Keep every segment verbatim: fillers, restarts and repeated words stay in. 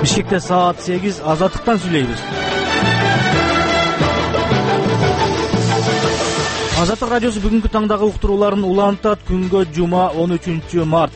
Бишкекте саат сегиз, Азаттыктан сүйлөйбүз. Азаттык радиосу бүгүнкү таңдагы уктурууларын улантат. Күнгө жума он үчүнчү март.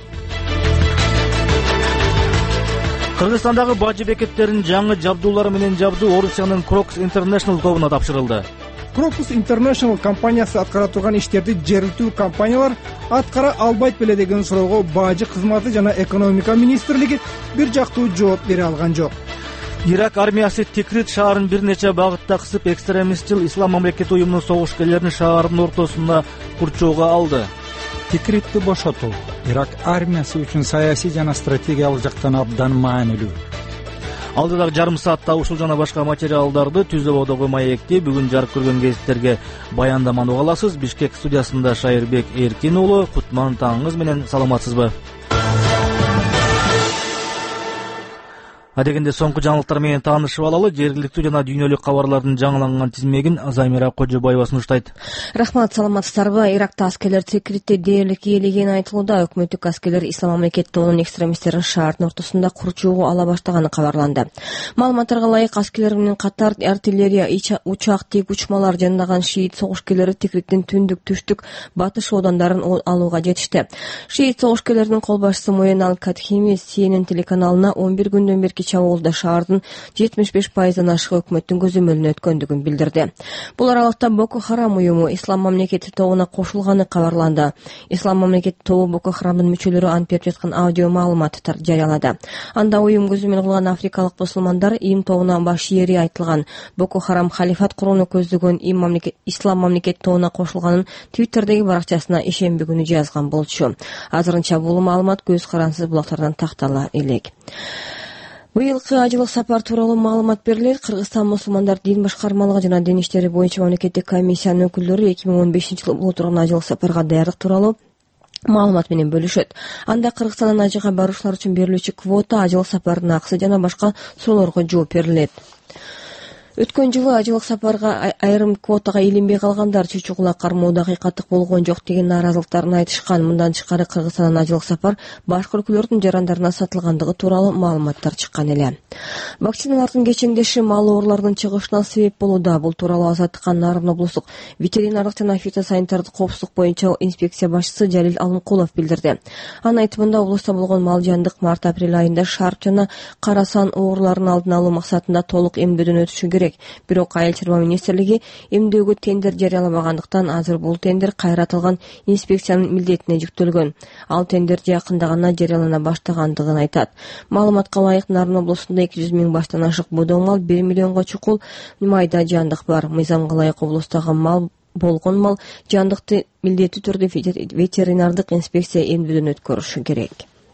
Кыргызстандагы бажы бекеттерин жаңы жабдуулар менен жабдуу Орусиянын Crocus International тобуна тапшырылды. Crocus International компаниясы аткара турган иштерди жергиликтүү компаниялар аткара албайт беле деген суроого бажы кызматы жана экономика министрлиги бир жактуу жооп бере алган жок. Ирак армиясы Тикрит шаарын бир нече багытта кысып, экстремистчил Ислам мамлекети уюмунун согушкерлерин шаардын ортосунда курчоого алды. Тикритти бошотуу Ирак армиясы үчүн саясий жана стратегиялык жактан абдан маанилүү. Алдыдагы жарым саатта ушул жана башка материалдарды Түз абадагы маекти бүгүн жарык көргөн гезиттерге баяндаманы уга аласыз. Бишкек студиясында Шайырбек Эркин уулу. Кутман таңыңыз менен, саламатсызбы? Адегенде соңку жаңылыктар менен таанышып алалы. Жергиликтүү жана дүйнөлүк кабарлардын жаңыланган тизмегин Замира Кожобаева сунуштайт. Рахмат, саламатсыздарбы? Иракта аскерлер Тикритти дээрлик ээлегени айтылууда. Өкмөттүк аскерлер Ислам мамлекети тобунун экстремисттерин шаардын ортосунда курчоого ала баштаганы кабарланды. Маалыматтарга ылайык, аскерлер менен катар артиллерия, учак, тик учмалар жандаган шиит согушкерлери Тикриттин түндүк, түштүк, батыш оодандарын алууга жетишти. Шиит согушкерлеринин кол башчысы Моен Ал-Катхими Си Эн Эн телеканалына он бир күндөн берки чабуулда шаардын жетимиш беш пайыздан ашык өкмөттүн көзөмөлүнө өткөндүгүн билдирди. Бул аралыкта Боко Харам уюму Ислам мамлекети тобуна кошулганы кабарланды. Ислам мамлекети тобу Боко Харамдын мүчөлөрү ант берип жаткан аудио маалыматтар жарыялады. Анда уюм көзөмөл кылган африкалык мусулмандар им тобуна баш ээри айтылган. Боко Харам халифат курууну көздөгөн им мамлекет Ислам мамлекети тобуна кошулганын Твиттердеги баракчасына ишемби күнү жазган болчу. Азырынча бул маалымат көз карансыз булактардан тактала элек. Быйылкы ажылык сапар тууралуу маалымат берилет. Кыргызстан мусулмандар дин башкармалыгы жана дин иштери боюнча мамлекеттик комиссиянын өкүлдөрү эки миң он бешинчи жылы боло турган ажылык сапарга даярдык тууралуу маалымат менен бөлүшөт. Анда Кыргызстандан ажыга баруучулар үчүн берилүүчү квота, ажылык сапарынын акысы жана башка суроолорго жооп берилет. Өткөн жылы ажылык сапарга айрым квотага илинбей калгандар чучугула кармоодо акыйкаттык болгон жок деген нааразылыктарын айтышкан. Мындан тышкары Кыргызстандан ажылык сапар башка өлкөлөрдүн жарандарына сатылгандыгы тууралуу маалыматтар чыккан эле. Вакциналардын кечеңдеши мал ооруларынын чыгышына себеп болууда. Бул тууралуу Азаттыкка Нарын облустук ветеринардык жана фитосанитардык коопсуздук боюнча инспекция башчысы Жалил Алымкулов билдирди. Анын айтымында, облустта болгон мал жандык март-апрель айында шарп жана кара сан ооруларын алдын алуу максатында толук эмдөөдөн өтүшү керек. Бирок Айыл чарба министрлиги эмдөөгө тендер жарыяламагандыктан азыр бул тендер кайратылган инспекциянын милдетине жүктөлгөн. Ал тендер жакында гана жарыялана баштагандыгын айтат. Маалыматка ылайык, Нарын облусунда эки жүз миң баштан ашык бодоо мал, бир миллионго чукул майда жандык бар. Мыйзамга ылайык облустагы мал болгон мал жандыкты милдеттүү түрдө ветеринардык инспекция эмдөөдөн өткөрүшү керек.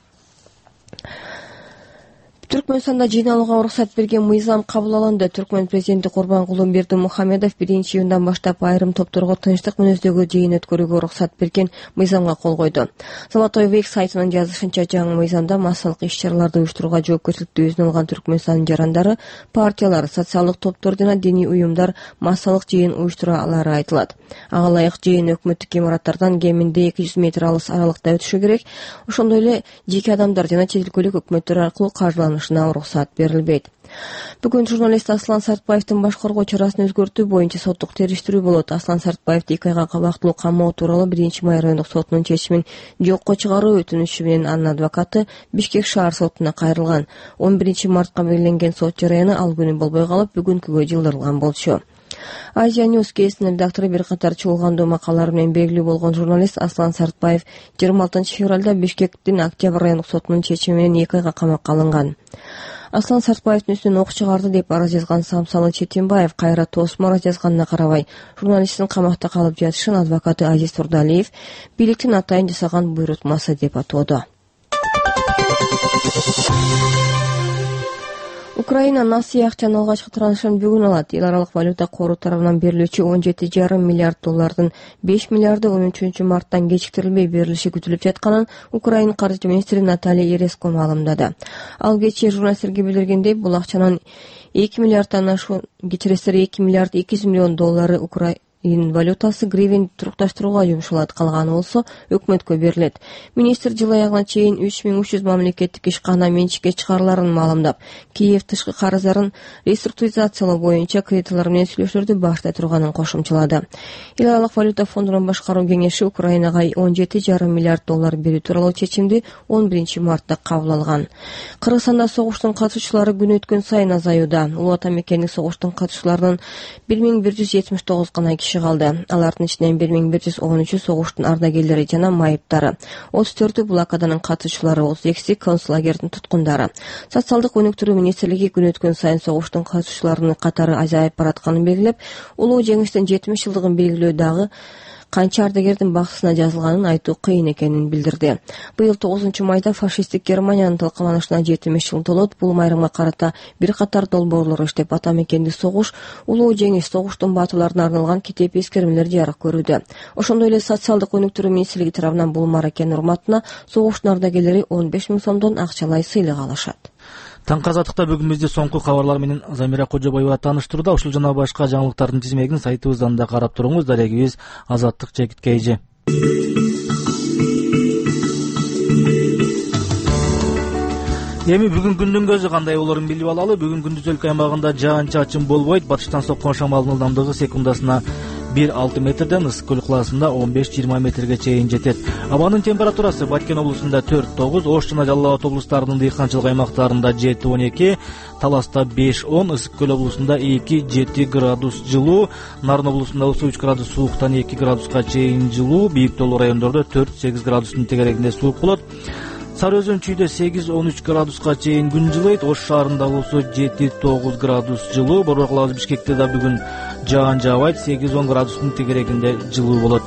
Түркмөнстанда жыйналууга уруксат берген мыйзам кабыл алынды. Түркмөн президенти Курбанкулу Бердимухамедов биринчи июндан баштап айрым топторго тынчтык мүнөздөгү жыйын өткөрүүгө уруксат берген мыйзамга кол койду. Золотой век сайтынын жазышынча, жаңы мыйзамда массалык иш-чараларды уюштурууга жоопкерчиликти өзүнө алган Түркмөнстандын жарандары, партиялар, социалдык топтор жана диний уюмдар массалык жыйын уюштура алары айтылат. Ага ылайык жыйын өкмөттүк имараттардан кеминде эки жүз метр алыс аралыкта өтүшү керек. Ошондой эле жеке адамдар жана чет өлкөлүк өкмөттөр аркылуу каржыланышына уруксат берилбейт. Бүгүн журналист Аслан Сартбаевдин башкаргуу чарасын өзгөртүү боюнча соттук териштирүү болот. Аслан Сартбаевди эки айга убактылуу камоо тууралуу биринчи май райондук сотунун чечимин жокко чыгаруу өтүнүшү менен анын адвокаты Бишкек шаар сотуна кайрылган. он биринчи мартка белгиленген сот жарыяны ал күнү болбой калып, бүгүнкүгө жылдырылган болчу. Азия Ньюс гезитинин редактору бир катар чуулгандуу макалалар менен белгилүү болгон журналист Аслан Сартбаев жыйырма алтынчы февралда Бишкектин Октябрь райондук сотунун чечими менен эки айга камакка алынган. Аслан Сартбаевдин үстүнөн ок чыгарды деп арыз жазган Самсалы Четимбаев кайра тосмо арыз жазганына карабай, журналисттин камакта калып жатышын адвокаты Азиз Турдалиев бийликтин атайын жасаган буйрутмасы деп атоодо. Украина Насыя акчанын алгачкы траншын бүгүн алат. Эл аралык валюта кору тарабынан берилүүчү он жети жарым миллиард доллардын беш миллиарды он үчүнчү марттан кечиктирилбей берилиши күтүлүп жатканын Украина каржы министри Наталья Ереско маалымдады. Ал кечээ журналисттерге билдиргендей, бул акчанын эки миллиарддан ашуун, кечиресиздер эки миллиард эки жүз миллион доллары валютасы гривен турукташтырууга жумшалат, калганы болсо өкмөткө берилет. Министр жыл аягына чейин үч миң үч жүз мамлекеттик ишкана менчикке чыгарыларын маалымдап, Киев тышкы карыздарын реструктуризациялоо боюнча кредиторлор менен сүйлөшүүлөрдү баштай турганын кошумчалады. Эл аралык валюта фондунун башкаруу кеңеши Украинага он жети жарым миллиард доллар берүү тууралуу чечимди он биринчи мартта кабыл алган. Кыргызстанда согуштун катышуучулары күн өткөн сайын азаюуда. Улуу Ата мекендик согуштун катышуучуларынын бир миң бир жүз жетимиш тогуз гана киши калды. Алардын ичинен бир миң бир жүз он үчү согуштун ардагерлери жана майыптары, отуз төртү блокаданын катышуучулары, отуз экиси концлагердин туткундары. Социалдык өнүктүрүү министрлиги күн өткөн сайын согуштун катышуучуларынын катары азайып баратканын белгилеп, улуу жеңиштин жетимиш жылдыгын белгилөө дагы канча ардагердин баксысына жазылганын айтуу кыйын экенин билдирди. Быйыл тогузунчу майда фашисттик Германиянын талкаланышына жетимиш жыл толот. Бул майрамга карата бир катар долбоорлор иштеп, Ата мекендик согуш, улуу жеңиш, согуштун баатууларына арналган китеп эскермелер жарык көрүүдө. Ошондой эле социалдык өнүктүрүү министрлиги тарабынан бул мааракенин урматына согуштун ардагерлери он беш миң сомдон акчалай сыйлык алышат. Таңкы азаттыкта бүгүн бизди соңку кабарлар менен Замира Кожобаева тааныштырды. Ушул жана башка жаңылыктардын тизмегин сайтыбыздан да карап туруңуз. Дарегибиз Азаттык Чекит Кейжи. Эми бүгүн күндүн көзү кандай болорун билип алалы. Бүгүн күндүз өлкө аймагында жаан-чачын болбойт. Батыштан соккон шамалдын ылдамдыгы секундасына бир алты метрден, ысык көл классында он беш жыйырма метрге чейин жетет. Абанын температурасы Баткен облусунда төрт тогуз, Ош жана Жалал Абад облустарынын дыйканчылык аймактарында жети он эки, Таласта беш он, ысык көл облусунда эки жети градус жылуу, Нарын облусунда отуз үч градус сууктан эки градуска чейин жылуу, бийик тоолуу райондордо төрт сегиз градустун тегерегинде суук болот. Сары Өзөн чүйдө сегиз он үч градуска чейин күн жылыйт. Ош шаарында болсо жети тогуз градус жылуу. Борбор Бишкекте да бүгүн жаан жаабайт, сегиз он градустун тегерегинде жылуу болот.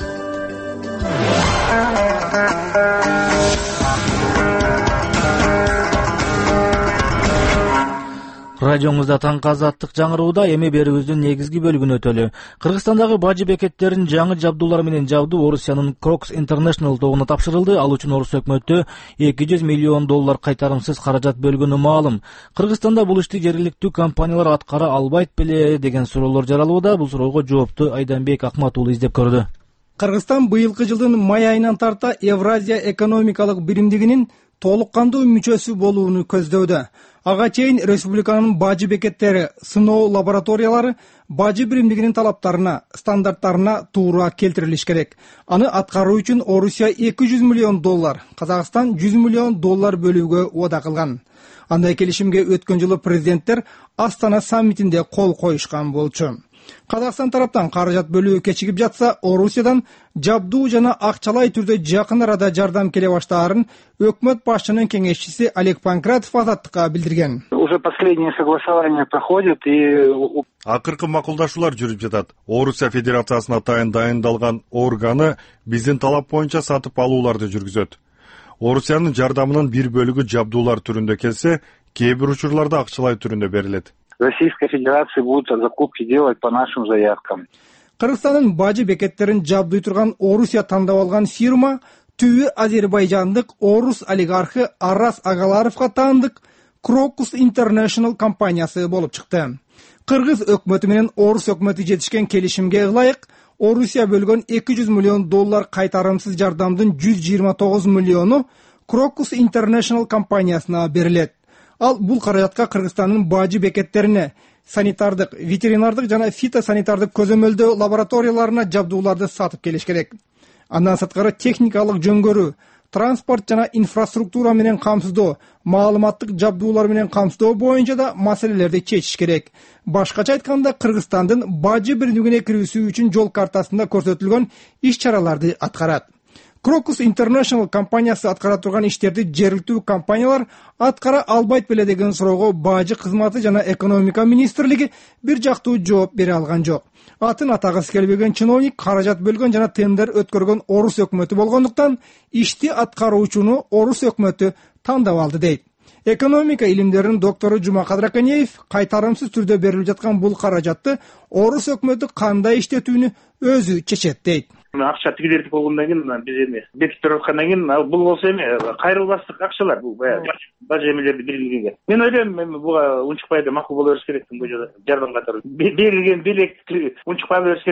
Радиоңузда таңкы азаттык жаңырууда. Эми берүүбүздүн негизги бөлүгүнө өтөлү. Кыргызстандагы бажы бекеттерин жаңы жабдуулар менен жабдуу Орусиянын Крокс International тобуна тапшырылды. Ал үчүн Орус өкмөтү эки жүз миллион доллар кайтарымсыз каражат бөлгөнү маалым. Кыргызстанда бул ишти жергиликтүү компаниялар аткара албайт беле деген суроолор жаралууда. Бул суроого жоопту Айданбек Акмат уулу издеп көрдү. Кыргызстан быйылкы жылдын май айынан тарта Евразия экономикалык биримдигинин толук кандуу мүчөсү болууну көздөдө. Ага чейин республиканын бажы бекеттери, сыноо лабораториялары бажы биримдигинин талаптарына, стандарттарына туура келтирилиш керек. Аны аткаруу үчүн Орусия эки жүз миллион доллар, Казакстан жүз миллион доллар бөлүүгө уада кылган. Андай келишимге өткөн жылы президенттер Астана саммитинде кол коюшкан болчу. Казакстан тараптан каражат бөлүү кечигип жатса, Орусиядан жабдуу жана акчалай түрдө жакын арада жардам келе баштаарын өкмөт башчынын кеңешчиси Олег Панкратов Азаттыкка билдирген. Уже последнее согласование проходит и акыркы макулдашуулар жүрүп жатат. Орусия Федерациясына атайын дайындалган органы биздин талап боюнча сатып алууларды жүргүзөт. Орусиянын жардамынын бир бөлүгү жабдуулар түрүндө келсе, кээ бир учурларда акчалай түрүндө берилет. Российская Федерация будет закупки делать по нашим заявкам. Кыргызстандын бажы бекеттерин жабдый турган Орусия тандап алган фирма түбү азербайжандык орус олигархы Арас Агаларовго таандык Crocus International компаниясы болуп чыкты. Кыргыз өкмөтү менен орус өкмөтү жетишкен келишимге ылайык Орусия бөлгөн эки жүз миллион доллар кайтарымсыз жардамдын жүз жыйырма тогуз миллиону Crocus International компаниясына берилет. Ал бул каражатка Кыргызстандын бажы бекеттерине, санитардык, ветеринардык жана фитосанитардык көзөмөлдөө лабораторияларына жабдууларды сатып келиш керек. Андан сырткары техникалык жөнгөрүү, транспорт жана инфраструктура менен камсыздоо, маалыматтык жабдуулар менен камсыздоо боюнча да маселелерди чечиш керек. Башкача айтканда, Кыргызстандын бажы биримдигине кирүүсү үчүн жол картасында көрсөтүлгөн иш-чараларды аткарат. Crocus International компаниясы аткара турган иштерди жергиликтүү компаниялар аткара албайт беле деген суроого бажы кызматы жана экономика министрлиги бир жактуу жооп бере алган жок. Атын атагысы келбеген чиновник каражат бөлгөн жана тендер өткөргөн орус өкмөтү болгондуктан ишти аткаруучуну орус өкмөтү тандап алды дейт. Экономика илимдеринин доктору Жумакадыр Аканеев кайтарымсыз түрдө берилип жаткан бул каражатты орус өкмөтү кандай иштетүүнү өзү чечет дейт. Акча тигилердик болгондон кийин биз эми бекиттер аткандан кийин бул болсо эми кайрылбастык акчалар бул баягы бажы эмелерди белгилеген. Мен ойлойм эми буга унчукпай да макул боло бериш керек, бул жерде жардам катары берилген белек унчукпай бериш керек.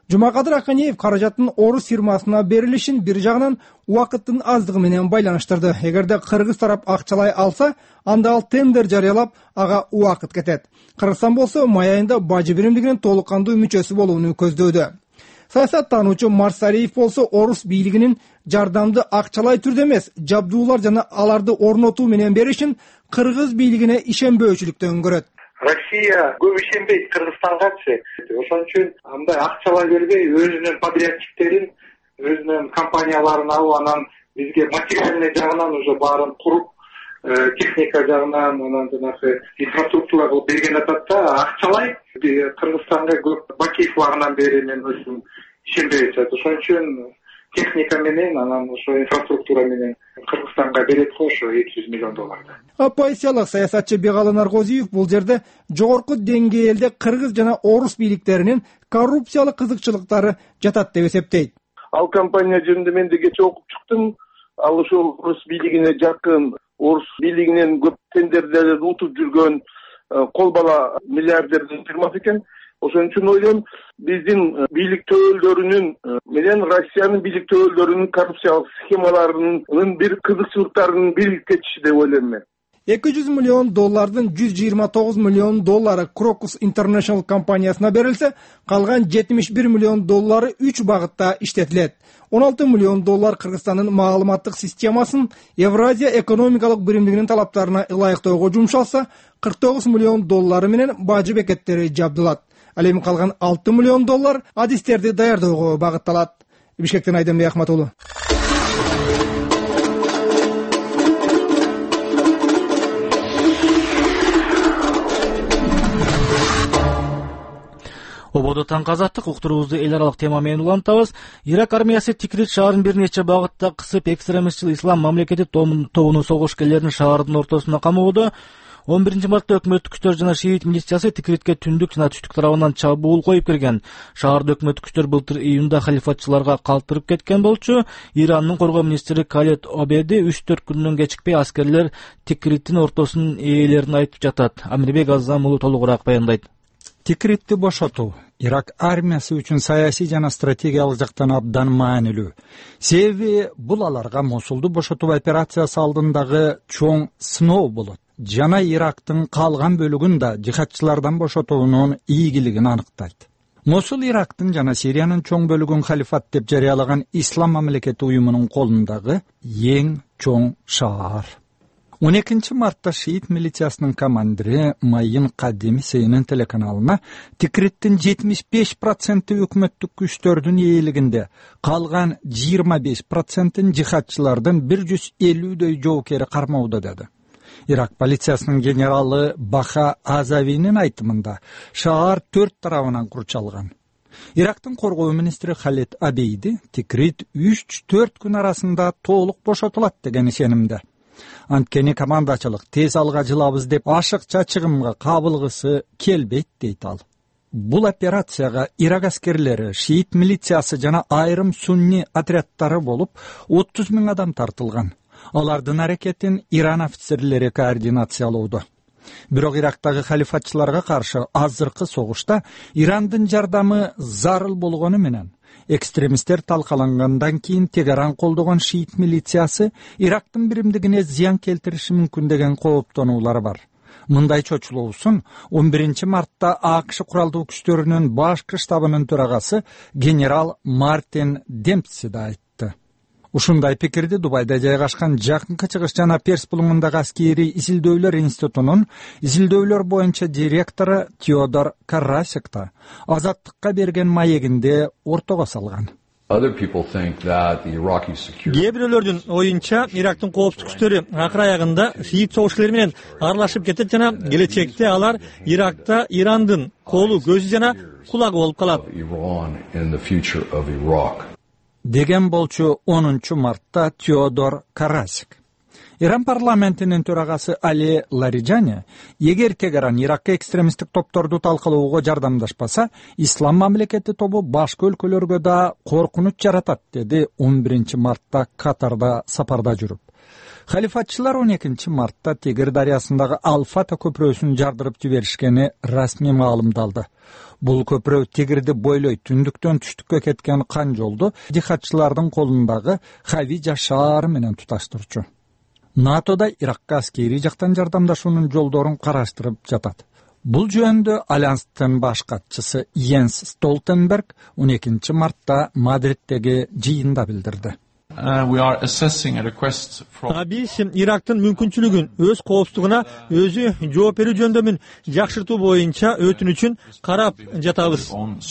Жумакадыр Аканеев каражаттын орус фирмасына берилишин бир жагынан убакыттын аздыгы менен байланыштырды. Эгерде кыргыз тарап акчалай алса, анда ал тендер жарыялап, ага убакыт кетет. Кыргызстан болсо май айында бажы биримдигинин толук кандуу мүчөсү болууну көздөдү. Саясаттануучу Марсалиев болсо орус бийлигинин жардамды акчалай түрдө эмес, жабдуулар жана аларды орнотуу менен беришин кыргыз бийлигине ишенбөөчүлүктөн көрөт. Россия көп ишенбейт Кыргызстангачы. Ошон үчүн андай акчалай бербей, өзүнүн подрядчиктерин, өзүнүн компанияларын алып, анан бизге материальный жагынан уже баарын куруп, техника жагынан, анан жанагы инфраструктура кылып берген атат да, акчалай Кыргызстанга көп Бакиев убагынан бери мен өзүм ишенбей атат. Ошон үчүн техника менен, анан ошо инфраструктура менен Кыргызстанга берет го ошо эки жүз миллион долларды. Оппозициялык саясатчы Бегалы Наргозиев бул жерде жогорку деңгээлде кыргыз жана орус бийликтеринин коррупциялык кызыкчылыктары жатат деп эсептейт. Ал компания жөнүндө мен да кече окуп чыктым. Ал ошол орус бийлигине жакын, орус бийлигинен көп тендерлерди утуп жүргөн кол бала миллиардердин фирмасы экен. Ошон үчүн ойлойм, биздин бийлик төөлдөрүнүн менен Россиянын бийлик төөлдөрүнүн коррупциялык схемаларынын бир кызыкчылыктарынын биригип кетиши деп ойлойм мен. эки жүз миллион доллардын жүз жыйырма тогуз миллион доллары Crocus International компаниясына берилсе, калган жетимиш бир миллион доллары үч багытта иштетилет. он алты миллион доллар Кыргызстандын маалыматтык системасын Евразия экономикалык биримдигинин талаптарына ылайыктоого жумшалса, кырк тогуз миллион доллары менен бажы бекеттери жабдылат. Ал эми калган алты миллион доллар адистерди даярдоого багытталат. Бишкектен Айдембек Ахматулу. Ободо таңкы азаттык уктуруубузду эл аралык тема менен улантабыз. Ирак армиясы Тикрит шаарын бир нече багытта кысып, экстремистчил ислам мамлекети тобунун согушкерлерин шаардын ортосуна камоодо. он биринчи мартта өкмөттүк күчтөр жана шиит милициясы Тикритке түндүк жана түштүк тарабынан чабуул коюп кирген. Шаарда өкмөттүк күчтөр былтыр июнда халифатчыларга калтырып кеткен болчу. Иранын коргоо министри Калет Обеди үч төрт күндөн кечикпей аскерлер Тикриттин ортосунун ээлерин айтып жатат. Амирбек Аззам уулу толугураак баяндайт. Тикритти бошотуу Ирак армиясы үчүн саясий жана стратегиялык жактан абдан маанилүү. Себеби бул аларга Мосулду бошотуу операциясы алдындагы чоң сыноо болот. Жана Ирактын калган бөлүгүн да жихадчылардан бошотуунун ийгилигин аныктайт. Мосул Ирактын жана Сириянын чоң бөлүгүн халифат деп жарыялаган ислам мамлекети уюмунун колундагы эң чоң шаар. он экинчи мартта шиит милициясынын командири Майин Кадими Сейнин телеканалына Тикриттин жетимиш беш проценти өкмөттүк күчтөрдүн ээлигинде, калган жыйырма беш процентин жихадчылардын бир жүз элүүдөй жоокери кармоодо деди. Ирак полициясынын генералы Баха Азавинин айтымында шаар төрт тарабынан курчалган. Ирактын коргоо министри Халет Абейди Тикрит үч төрт күн арасында толук бошотулат деген ишенимде. Анткени командачылык тез алга жылабыз деп ашыкча чыгымга кабылгысы келбейт дейт ал. Бул операцияга Ирак аскерлери, шиит милициясы жана айрым сунни отряддары болуп отуз миң адам тартылган. Алардын аракетин Иран офицерлери координациялоодо. Бирок Ирактагы халифатчыларга каршы азыркы согушта Ирандын жардамы зарыл болгону менен экстремисттер талкалангандан кийин Тегеран колдогон шиит милициясы Ирактын биримдигине зыян келтириши мүмкүн деген кооптонуулар бар. Мындай чочулоосун он биринчи мартта АКШ куралдуу күчтөрүнүн башкы штабынын төрагасы генерал Мартин Демпси да айтты. Ушундай пикирди Дубайда жайгашкан Жакынкы Чыгыш жана Перс булуңундагы аскери изилдөөлөр институтунун изилдөөлөр боюнча директору Теодор Карасик да Азаттыкка берген маегинде ортого салган. Кээ бирөөлөрдүн оюнча Ирактын коопсуздук күчтөрү акыр аягында шиит согушкерлери менен аралашып кетет жана келечекте алар Иракта Ирандын колу, көзү жана кулагы болуп калат деген болчу онунчу мартта Теодор Карасик. Иран парламентинин төрагасы Али Лариджани, эгер Тегеран Иракка экстремисттик топторду талкалоого жардамдашпаса, ислам мамлекети тобу башка өлкөлөргө да коркунуч жаратат, деди он биринчи мартта Катарда сапарда жүрүп. Халифатчылар он экинчи мартта Тигр дарыясындагы Алфата көпүрөсүн жардырып жиберишкени расмий маалымдалды. Бул көпүрө Тигирди бойлой түндүктөн түштүккө кеткен кан жолду жихадчылардын колундагы Хавижа шаары менен туташтырчу. НАТОда Иракка аскери жактан жардамдашуунун жолдорун караштырып жатат. Бул жөнүндө Альянстын баш катчысы Йенс Столтенберг он экинчи мартта Мадриттеги жыйында билдирди. Биз Ирактын мүмкүнчүлүгүн өз коопсуздугуна өзү жооп берүү жөндөмүн жакшыртуу боюнча өтүнүчүн карап жатабыз,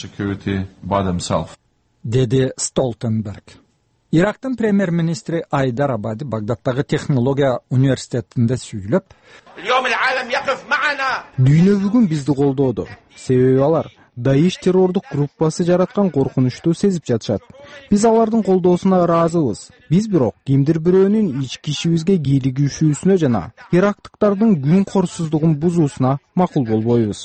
деди Столтенберг. Ирактын премьер-министри Айдар Абади Багдадтагы технология университетинде сүйлөп, дүйнө бүгүн бизди колдоодо. Себеби алар Даиш террордук группасы жараткан коркунучту сезип жатышат. Биз алардын колдоосуна ыраазыбыз. Биз бирок кимдир бирөөнүн ички ишибизге кийлигишүүсүнө жана ирактыктардын күн корсуздугун бузуусуна макул болбойбуз,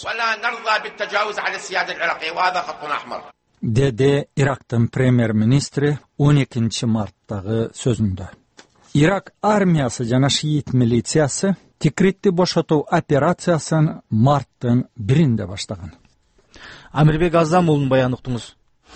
деди Ирактын премьер-министри он экинчи марттагы сөзүндө. Ирак армиясы жана шиит милициясы Тикритти бошотуу операциясын марттын биринде баштаган. Амирбек Азам уулунун баянын уктуңуз.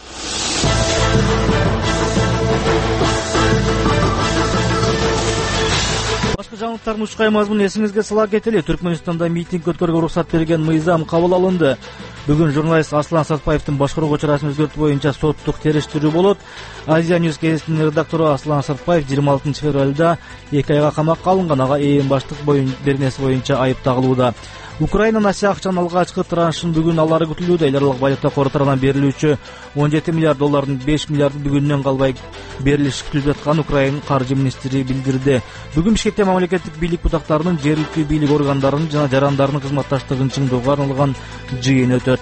Башка жаңылыктардын учкай мазмунун эсиңизге сала кетели. Түркмөнстанда митинг өткөрүүгө уруксат берген мыйзам кабыл алынды. Бүгүн журналист Аслан Сатпаевдин башкаруу чарасынын өзгөртүү боюнча соттук териштирүү болот. Азия Ньюс гезитинин редактору Аслан Сатпаев жыйырма алтынчы февралда эки айга камакка алынган. Ага ээн баштык беренеси боюнча айып тагылууда. Украинанын Азия акчанын алгачкы траншын бүгүн алары күтүлүүдө. Эл аралык валюта кору тарабынан берилүүчү он жети миллиард доллардын беш миллиарды бүгүннөн калбай берилиши күтүлүп жатканын Украин каржы министри билдирди. Бүгүн Бишкекте мамлекеттик бийлик бутактарынын, жергиликтүү бийлик органдарынын жана жарандарынын кызматташтыгын чыңдоого арналган жыйын өтөт.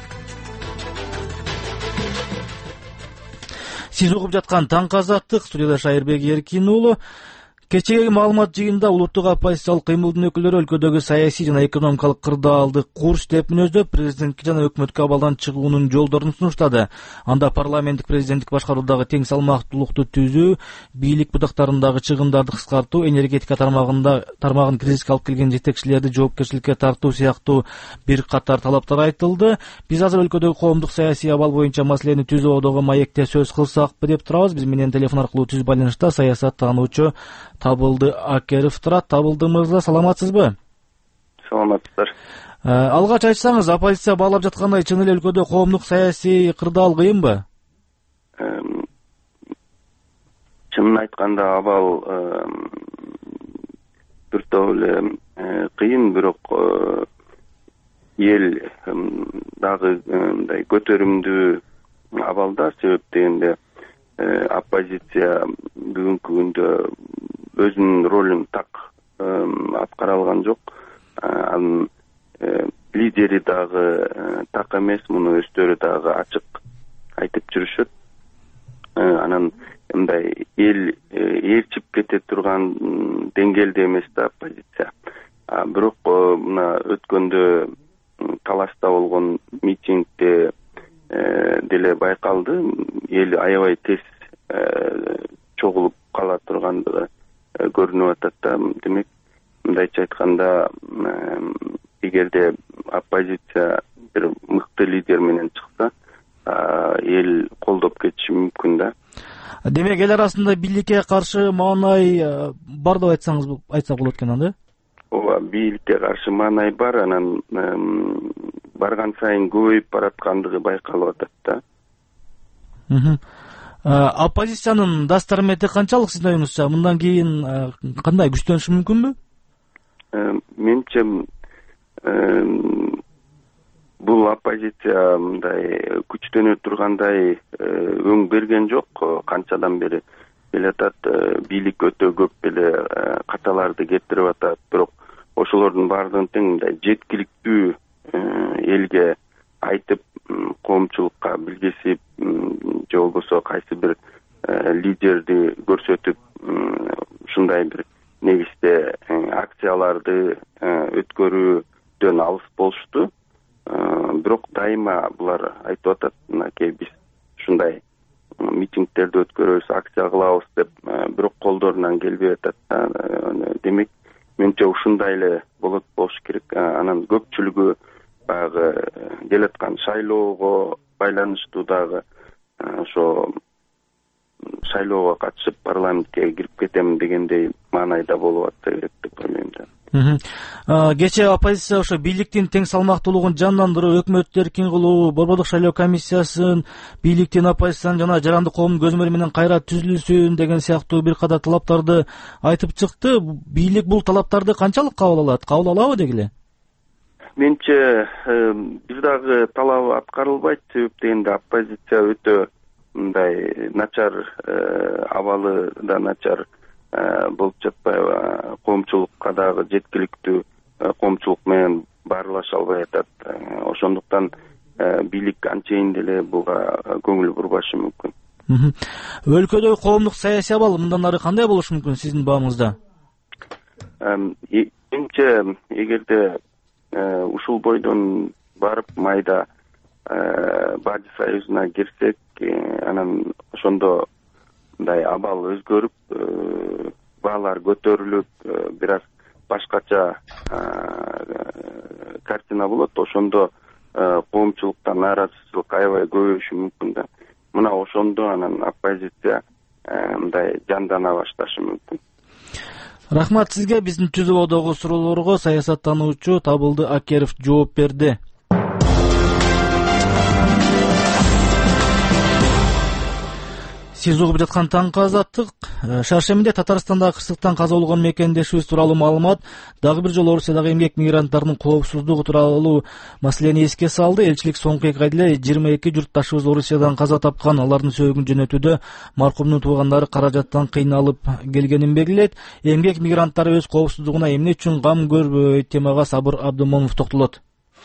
Сиз угуп жаткан Таң Азаттык, студияда Шайырбек Эркин уулу. Кечеги маалымат жыйынында улуттук оппозициялык кыймылдын өкүлдөрү өлкөдөгү саясий жана экономикалык кырдаалды курс деп мүнөздөп, президентке жана өкмөткө абалдан чыгуунун жолдорун сунуштады. Анда парламенттик президенттик башкаруудагы тең салмактуулукту түзүү, бийлик бутактарындагы чыгымдарды кыскартуу, энергетика тармагында тармагын кризиске алып келген жетекчилерди жоопкерчиликке тартуу сыяктуу бир катар талаптар айтылды. Биз азыр өлкөдөгү коомдук саясий абал боюнча маселени түз ободогу маекте сөз кылсакпы деп турабыз. Биз менен телефон аркылуу түз байланышта саясаттануучу Табылды Акеров турат. Табылды мырза, саламатсызбы? Саламатсыздар. Алгач айтсаңыз, оппозиция баалап жаткандай чын эле өлкөдө коомдук саясий кырдаал кыйынбы? Чынын айтканда абал бир топ эле кыйын, бирок эл дагы мындай көтөрүмдүү абалда. Себеп дегенде оппозиция бүгүнкү күндө өзүнүн ролун так аткара алган жок. Анын лидери дагы так эмес, муну өздөрү дагы ачык айтып жүрүшөт. Анан мындай эл ээрчип кете турган деңгээлде эмес да оппозиция. Бирок мына өткөндө Таласта болгон митингде деле байкалды, эл аябай тез чогулуп кала тургандыгы көрүнүп атат да. Демек, мындайча айтканда, эгерде оппозиция бир мыкты лидер менен чыкса, эл колдоп кетиши мүмкүн да. Демек, эл арасында бийликке каршы маанай бар деп айтсаңыз, айтсак болот экен анда? Ооба, бийликке каршы маанай бар, анан барган сайын көбөйүп бараткандыгы байкалып атат да. Оппозициянын дастармети канчалык сиздин оюңузча? Мындан кийин кандай күчтөнүшү мүмкүнбү? Менимче бул оппозиция мындай күчтөнө тургандай өң берген жок. Канчадан бери келатат, бийлик өтө көп эле каталарды кетирип атат. Бирок ошолордун баардыгын тең мындай жеткиликтүү элге айтып, коомчулукка билгесип, же болбосо кайсы бир лидерди көрсөтүп, ушундай бир негизде акцияларды өткөрүүдөн алыс болушту. Бирок дайыма булар айтып атат, мынакей биз ушундай митингдерди өткөрөбүз, акция кылабыз деп бирок колдорунан келбей атат. Демек менимче ушундай эле болот болуш керек. Анан көпчүлүгү баягы келаткан шайлоого байланыштуу дагы ошо шайлоого катышып парламентке кирип кетем дегендей маанайда болуп атса керек деп ойлойм да. Кечээ оппозиция ошо бийликтин тең салмактуулугун жандандыруу, өкмөттү эркин кылуу, Борбордук шайлоо комиссиясын, бийликтин, оппозициянын жана жарандык коомдун көзөмөлү менен кайра түзүлсүн деген сыяктуу бир катар талаптарды айтып чыкты. Бийлик бул талаптарды канчалык кабыл алат? Кабыл алабы дегиле? Менимче бир дагы талабы аткарылбайт. Себеп дегенде оппозиция өтө мындай начар абалы да начар болуп жатпайбы, коомчулукка дагы жеткиликтүү коомчулук менен баарлаша албай атат. Ошондуктан бийлик анчейин деле буга көңүл бурбашы мүмкүн. Өлкөдөгү коомдук саясий абал мындан ары кандай болушу мүмкүн сиздин баамыңызда? Менимче эгерде ушул бойдон барып майда Бажы союзуна кирсек, анан ошондо мындай абал өзгөрүп, баалар көтөрүлүп, бир аз башкача картина болот. Ошондо коомчулуктан нааразычылык аябай көбөйүшү мүмкүн да. Мына ошондо анан оппозиция мындай жандана башташы мүмкүн. Рахмат сизге. Биздин түзүүбөдөгү суроолорго саясаттануучу Табылды Акеров жооп берди. Сиз угуп жаткан таңкы азаттык. Шаршембиде Татарстандагы кырсыктан каза болгон мекендешибиз тууралуу маалымат, дагы бир жолу Орусиядагы эмгек мигранттарынын коопсуздугу тууралуу маселени эске салды. Элчилик соңку эки айда эле жыйырма эки журтташыбыз Орусиядан каза тапкан. Алардын сөөгүн жөнөтүүдө маркумдун туугандары каражаттан кыйналып келгенин белгилейт. Эмгек мигранттары өз коопсуздугуна эмне үчүн кам көрбөйт? Темага Сабыр Абдымомунов токтолот.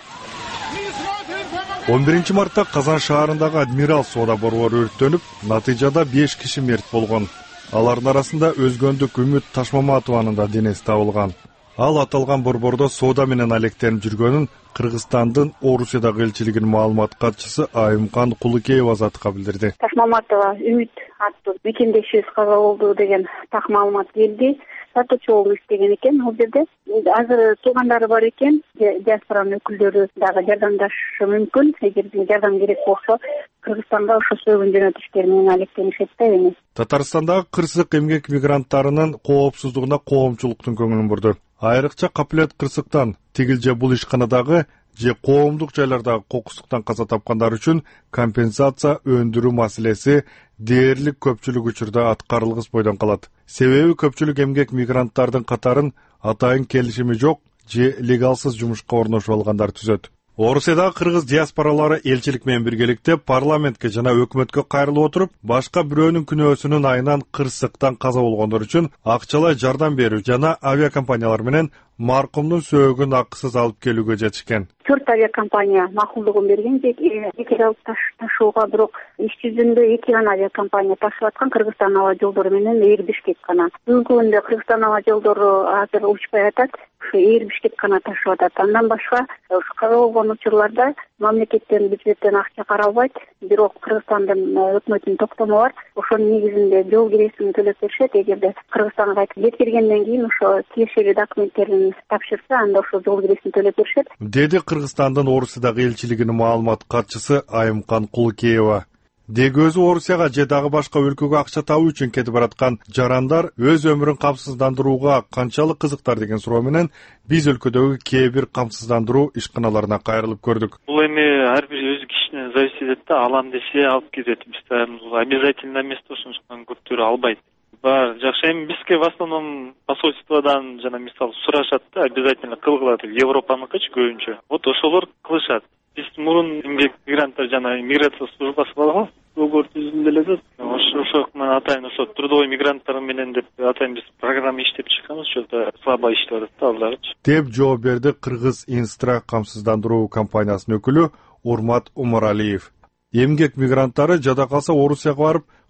он биринчи мартта Казан шаарындагы Адмирал соода борбору өрттөнүп, натыйжада беш киши мерт болгон. Алардын арасында өзгөндүк Үмүт Ташмаматованын да денеси табылган. Ал аталган борбордо соода менен алектенип жүргөнүн Кыргызстандын Орусиядагы элчилигинин маалымат катчысы Айымкан Кулукеева азаттыкка билдирди. Ташмаматова Үмүт аттуу мекендешибиз каза болду деген так маалымат келди. Сатуучу болуп иштеген экен ал жерде. Азыр туугандары бар экен, диаспоранын өкүлдөрү дагы жардамдашы мүмкүн. Эгер жардам керек болсо, Кыргызстанга ошо сөөгүн жөнөтүштөр менен алектенишет да эми. Татарстандагы кырсык эмгек мигранттарынын коопсуздугуна коомчулуктун көңүлүн бурду. Айрыкча Капилет кырсыктан, тигил же бул ишканадагы же коомдук жайлардагы кокустуктан каза тапкандар үчүн компенсация өндүрүү маселеси дээрлик көпчүлүк учурда аткарылгыс бойдон калат. Себеби көпчүлүк эмгек мигранттардын катарын атайын келишими жок же легалсыз жумушка орношуп алгандар түзөт. Орусиядагы кыргыз диаспоралары элчилик менен биргеликте парламентке жана өкмөткө кайрылып отуруп, башка бирөөнүн күнөөсүнүн айынан кырсыктан каза болгондор үчүн акчалай жардам берүү жана авиакомпаниялар менен маркумдун сөөгүн акысыз алып келүүгө жетишкен. Төрт авиакомпания макулдугун берген, жеке алып ташууга, бирок иш жүзүндө эки гана авиакомпания ташып аткан, Кыргызстан аба жолдору менен Эйр Бишкек гана. Бүгүнкү күндө Кыргызстан аба жолдору азыр учпай атат, ушу Эйр Бишкек гана ташып атат. Андан башка ушу каза болгон учурларда мамлекеттен бюджеттен акча каралбайт, бирок Кыргызстандын өкмөтүнүн токтому бар. Ошонун негизинде жол киресин төлөп беришет. Эгерде Кыргызстанга кайтып жеткиргенден кийин ошо тиешелүү документтерин тапшырса, анда ошо жол киресин төлөп беришет. Деди Кыргызстандын Орусиядагы элчилигинин маалымат катчысы Айымкан Кулукеева. Деги өзү Орусияга же дагы башка өлкөгө акча табуу үчүн кетип бараткан жарандар өз өмүрүн камсыздандырууга канчалык кызыктар деген суроо менен биз өлкөдөгү кээ бир камсыздандыруу ишканаларына кайрылып көрдүк. Бул эми ар бир өз кишине зависит этет да, алам десе алып кетет. Обязательно эмес ошондуктан көптөрү албайт. Бар жакшы. Эми бизге в основном посольстводан жана мисалы сурашат да, обязательно кылгыла деп, Европаныкычы көбүнчө. Вот ошолор кылышат. Биз мурун эмгек мигранттар жана миграция службасы бар го, долбоор түзүлдү эле да. Ошо менен атайын ошо трудовой мигранттар менен деп атайын биз программа иштеп чыкканбыз, ошо слабо иштеп атат да аларчы. Деп жооп берди Кыргыз Инстра камсыздандыруу компаниясынын өкүлү Урмат Умаралиев. Эмгек мигранттары жада калса Орусияга барып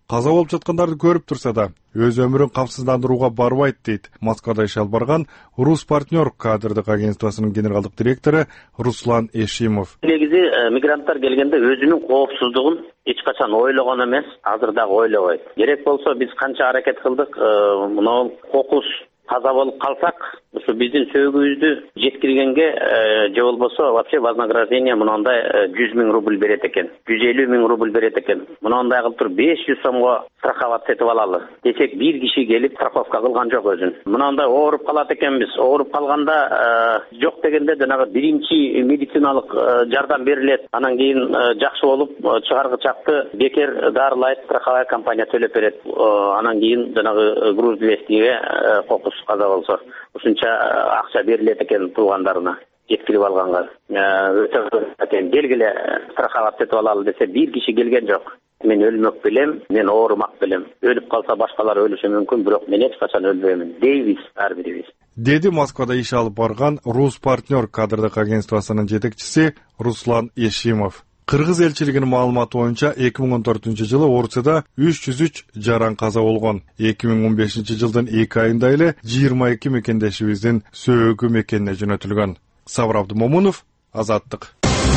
каза болуп жаткандарды көрүп турса да өз өмүрүн камсыздандырууга барбайт дейт Москвада иш алып барган Рус партнер кадрдык агентствосунун генералдык директору Руслан Эшимов. Негизи мигранттар келгенде өзүнүн коопсуздугун эч качан ойлогон эмес, азыр дагы ойлобойт. Керек болсо биз канча аракет кылдык, мына кокус таза болуп калсак, ушу биздин сөөгүбүздү жеткиргенге же болбосо вообще вознаграждение мынандай жүз миң рубль берет экен, жүз элүү миң рубль берет экен. Мынандай кылып туруп беш жүз сомго страховать сетип алалы десек, бир киши келип страховка кылган жок өзүн. Мынандай ооруп калат экенбиз. Ооруп калганда жок дегенде жанагы биринчи медициналык жардам берилет. Анан кийин жакшы болуп чыгаргычакты бекер дарылайт, страховая компания төлөп берет. Анан кийин жанагы груз двестиге кокус каза болсо ушунча акча берилет экен туугандарына жеткирип алганга. Өтө экен келгиле страховать этип алалы десе, бир киши келген жок. Мен өлмөк белем, мен оорумак белем. Өлүп калса башкалар өлүшү мүмкүн, бирок мен эч качан өлбөймүн дейбиз ар бирибиз. Деди Москвада иш алып барган Рус партнер кадрдык агентствосунун жетекчиси Руслан Эшимов. Кыргыз элчилигинин маалыматы боюнча эки миң он төртүнчү жылы Орусияда үч жүз үч жаран каза болгон. эки миң он бешинчи жылдын эки айында эле жыйырма эки мекендешибиздин сөөгү мекенине жөнөтүлгөн. Сабыр Абдымомунов, Азаттык.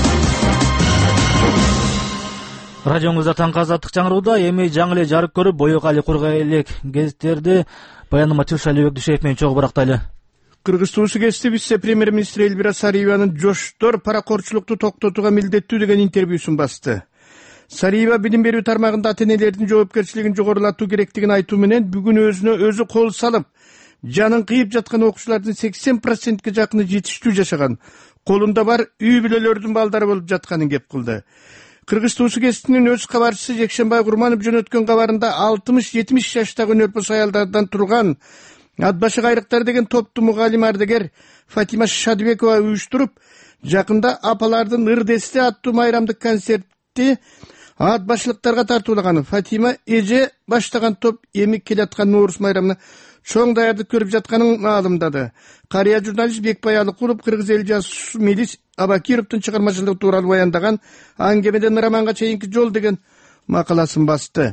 Радиоңузда таңкы Азаттык жаңырууда, эми жаңы эле жарык көрүп боек али кургай элек гезиттерди баяндама Алибек Дүйшеев менен чогуу барактайлы. Кыргыз туусу кести вице премьер-министр Эльвира Сариеванын жоштор паракорчулукту токтотууга милдеттүү деген интервьюсун басты. Сариева билим берүү тармагында ата-энелердин жоопкерчилигин жогорулатуу керектигин айтуу менен бүгүн өзүнө өзү кол салып, жанын кыйып жаткан окуучулардын сексен процентке жакыны жетиштүү жашаган, колунда бар үй бүлөлөрдүн балдары болуп жатканын кеп кылды. Кыргыз туусу кестинин өз кабарчысы Жекшенбай Курманов жөнөткөн кабарында алтымыш жетимиш жаштагы өнөрпөс аялдардан турган Ат башы кайрыктар деген топту мугалим ардагер Фатима Шадыбекова уюштуруп, жакында апалардын ырдести аттуу майрамдык концертти ат башылыктарга тартуулаган. Фатима эже баштаган топ эми келаткан Нооруз майрамына чоң даярдык көрүп жатканын маалымдады. Карыя журналист Бекбай Алыкулов Кыргыз эл жазуучусу Мелис Абакировдун чыгармачылыгы тууралуу баяндаган аңгемеден романга чейинки жол деген макаласын басты.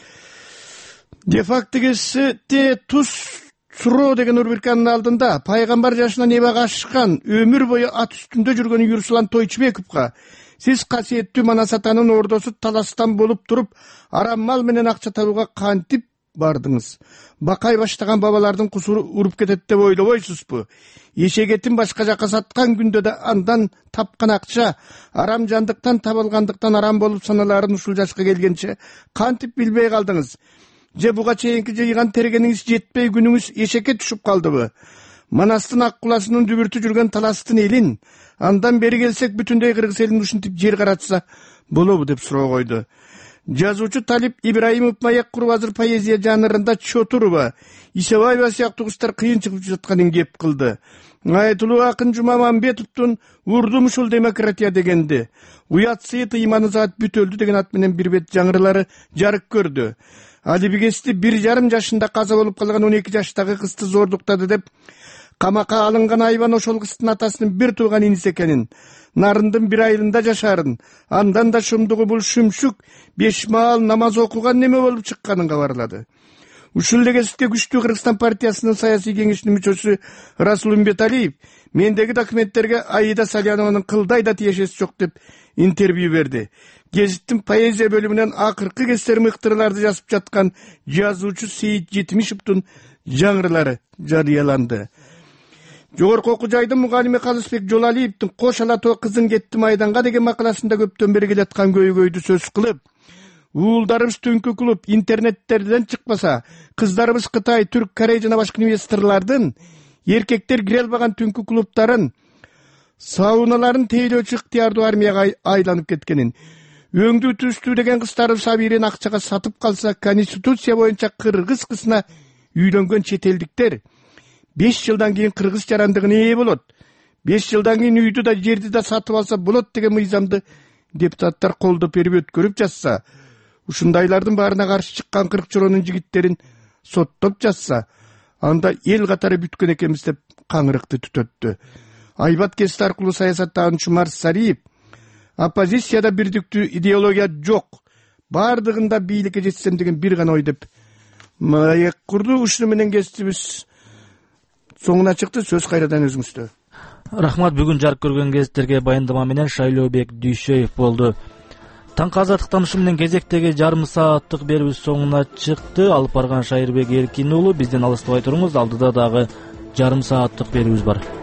Де факто кесте туз Суроо деген рубриканын алдында пайгамбар жашынан эбага ашкан, өмүр бою ат үстүндө жүргөн Юрсулан Тойчубековго сиз касиеттүү Манас атанын ордосу таластан болуп туруп, арам мал менен акча табууга кантип бардыңыз? Бакай баштаган бабалардын кусуру уруп кетет деп ойлобойсузбу? Эшегетин башка жака саткан күндө да андан тапкан акча арам жандыктан табылгандыктан арам болуп саналарын ушул жашка келгенче кантип билбей калдыңыз? Же буга чейинки жыйган тергениңиз жетпей күнүңүз эшекке түшүп калдыбы? Манастын ак куласынын дүбүртү жүргөн таластын элин андан бери келсек бүтүндөй кыргыз элин ушинтип жер каратса болобу деп суроо койду. Жазуучу Талип Ибраимов Маяк куруп азыр поэзия жанрында Чотурова, Исебаева сыяктуу кыздар кыйын чыгып жатканын кеп кылды. Айтылуу акын Жумамамбетовдун урдум ушул демократия дегенди. Уят сыйыт ыйманы заат бүт өлдү деген ат менен бир бет жаңырылары жарык көрдү. Алибигести бир жарым жашында каза болуп калган он эки жаштагы кызды зордуктады деп камакка алынган айбан ошол кыздын атасынын бир тууган иниси экенин, нарындын бир айылында жашаарын, андан да шумдугу бул шүмшүк беш маал намаз окуган неме болуп чыкканын кабарлады. Ушул эле кезекте күчтүү Кыргызстан партиясынын саясий кеңешинин мүчөсү Расул Умбеталиев мендеги документтерге Аида Салянованын кылдай да тиешеси жок деп интервью берди. Гезиттин поэзия бөлүмүнөн акыркы кездер мыктырларды жазып жаткан жазуучу Сейит Жетимишевдин жаңырылары жарыяланды. Жогорку окуу жайдын мугалими Калысбек Жолалиевдин Кош ала тоо кызың кетти майданга деген макаласында көптөн бери келаткан көйгөйдү сөз кылып, уулдарыбыз түнкү клуб интернеттерден чыкпаса, кыздарыбыз Кытай, Түрк, Корей жана башка инвесторлордун эркектер кире албаган түнкү клубтарын, сауналарын тейлөөчү ыктыярдуу армияга айланып кеткенин, өңдүү түстүү деген кыздарыбыз абийирин акчага сатып калса, конституция боюнча кыргыз кызына үйлөнгөн чет элдиктер беш жылдан кийин кыргыз жарандыгына ээ болот. беш жылдан кийин үйдү да жерди да сатып алса болот деген мыйзамды депутаттар колдоп берип өткөрүп жатса, ушундайлардын баарына каршы чыккан кырк жоронун жигиттерин соттоп жатса, анда эл катары бүткөн экенбиз деп каңырыкты түтөттү. Айбат кести аркылуу саясаттануучу Марс Сариев оппозицияда бирдиктүү идеология жок, баардыгында бийликке жетсем деген бир гана ой деп маек курду. Ушуну менен кесибиз соңуна чыкты. Сөз кайрадан өзүңүздө. Рахмат. Бүгүн жарык көргөн гезиттерге баяндама менен Шайлообек Дүйшөев болду. Таңкы азаттыктан ушу менен кезектеги жарым сааттык берүүбүз соңуна чыкты. Алып барган Шайырбек Эркин уулу. Бизден алыстабай туруңуз. Алдыда дагы жарым сааттык берүүбүз бар.